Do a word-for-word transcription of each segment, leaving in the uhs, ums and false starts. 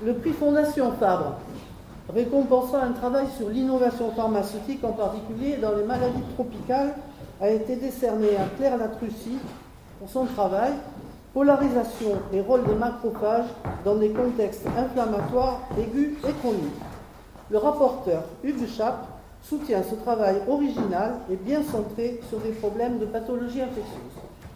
Le prix Fondation Fabre, récompensant un travail sur l'innovation pharmaceutique, en particulier dans les maladies tropicales, a été décerné à Claire Latrussi pour son travail « Polarisation et rôle des macrophages dans des contextes inflammatoires aigus et chroniques ». Le rapporteur, Hugues Chappe, soutient ce travail original et bien centré sur des problèmes de pathologie infectieuse.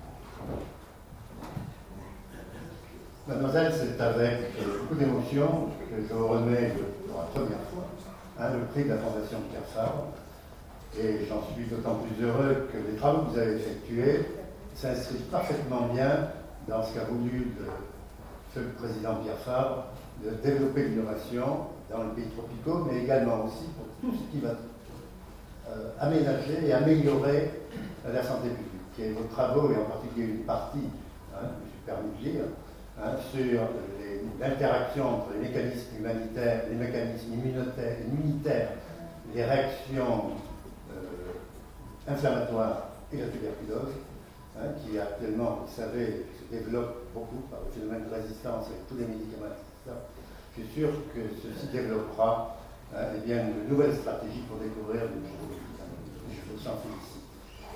Mademoiselle, c'est avec beaucoup d'émotion que je vous remets pour la première fois hein, le prix de la Fondation Pierre Fabre. Et j'en suis d'autant plus heureux que les travaux que vous avez effectués s'inscrivent parfaitement bien dans ce qu'a voulu le, le président Pierre Fabre, de développer l'innovation dans les pays tropicaux, mais également aussi pour tout ce qui va euh, aménager et améliorer la santé publique. Et vos travaux, et en particulier une partie, hein, je me suis permis de lire, hein, sur l'interaction entre les mécanismes humanitaires, les mécanismes immunitaires, immunitaires les réactions euh, inflammatoires et la tuberculose, hein, qui actuellement, vous savez, se développe beaucoup par le phénomène de résistance avec tous les médicaments, et cetera. Je suis sûr que ceci développera hein, eh bien, une nouvelle stratégie pour découvrir de nouveaux médicaments. Je vous en félicite.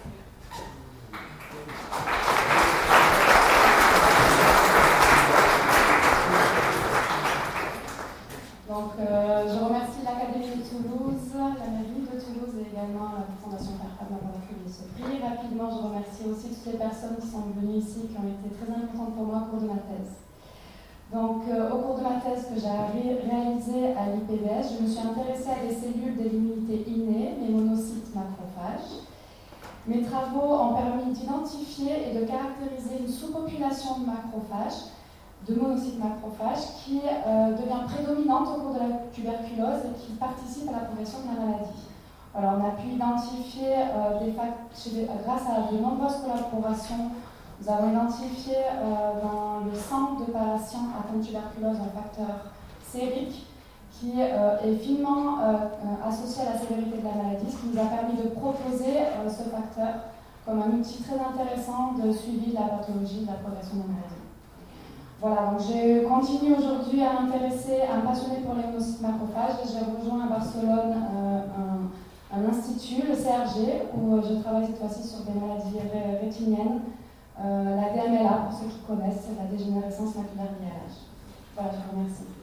Donc, euh, je remercie l'Académie de Toulouse, la mairie de Toulouse et également la Fondation Pierre Fabre d'avoir accueilli ce prix. Rapidement, je remercie aussi toutes les personnes qui sont venues ici, qui ont été très importantes pour moi au cours de ma thèse. Donc, euh, au cours de ma thèse que j'ai ré réalisée à l'I P B S, je me suis intéressée à des cellules de l'immunité innée, les monocytes macrophages. Mes travaux ont permis d'identifier et de caractériser une sous-population de macrophages, de monocytes macrophages, qui euh, devient prédominante au cours de la tuberculose et qui participe à la progression de la maladie. Alors, on a pu identifier euh, des facteurs, grâce à de nombreuses collaborations. Nous avons identifié euh, dans le sang de patients atteints de tuberculose un facteur sérique qui euh, est finement euh, associé à la sévérité de la maladie, ce qui nous a permis de proposer euh, ce facteur comme un outil très intéressant de suivi de la pathologie, de la progression de la maladie. Voilà, donc j'ai continué aujourd'hui à m'intéresser, à me passionner pour les monocytes macrophages et j'ai rejoint à Barcelone euh, un, un institut, le C R G, où je travaille cette fois-ci sur des maladies ré rétiniennes. Euh, la D M L A, pour ceux qui connaissent, c'est la dégénérescence maculaire liée à l'âge. Voilà, je vous remercie.